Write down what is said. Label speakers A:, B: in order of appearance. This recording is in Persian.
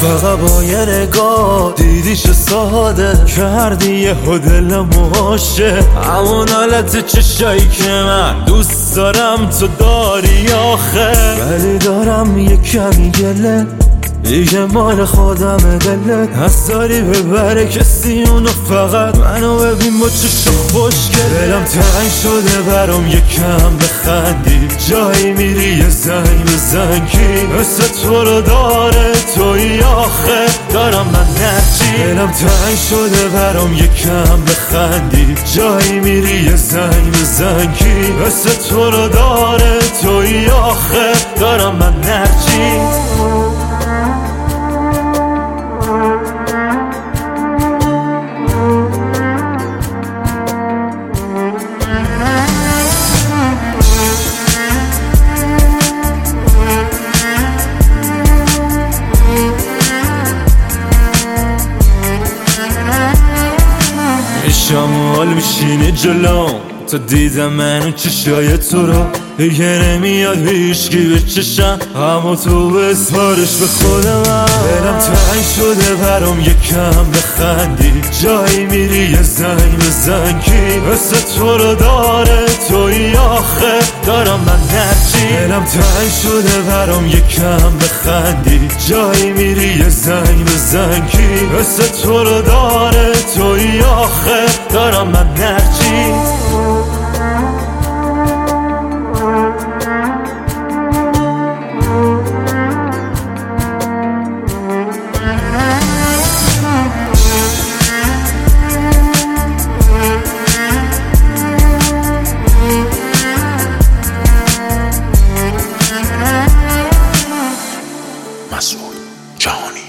A: فقط با یه نگاه دیدیش ساده کردی یه دلم عاشق، همون حالت چشایی که من دوست دارم تو داری آخه. ولی دارم یه کمی گله دیگه مال خودم دلت، از داری ببره کسی اونو فقط منو ببین با چشم خوشگل. دلم تنگ شده برام یکم بخندی، جایی میری یه زنگ بزن کی مثل تو رو داره توی آخه. دارم من نرچی دلم تنگ شده برام یکم بخندی، جایی میری یه زنگ بزن کی مثل تو رو داره توی آخه. دارم من نرچی شمال میشینه جلوم تا دیدم منو چشای تو رو دیگه نمیاد هیچکی به چشم، اما تو بسپارش به خودم. دلم تنگ شده برام یکم بخندی، جایی میری یه زنگ بزن کی مثل تو رو داره توی آخه. دارم من نرچی دلم تنگ شده برام یکم بخندی، جایی میری یه زنگ بزن کی مثل تو رو داره توی آخه. دارم من نرچی
B: مسعود جهانی.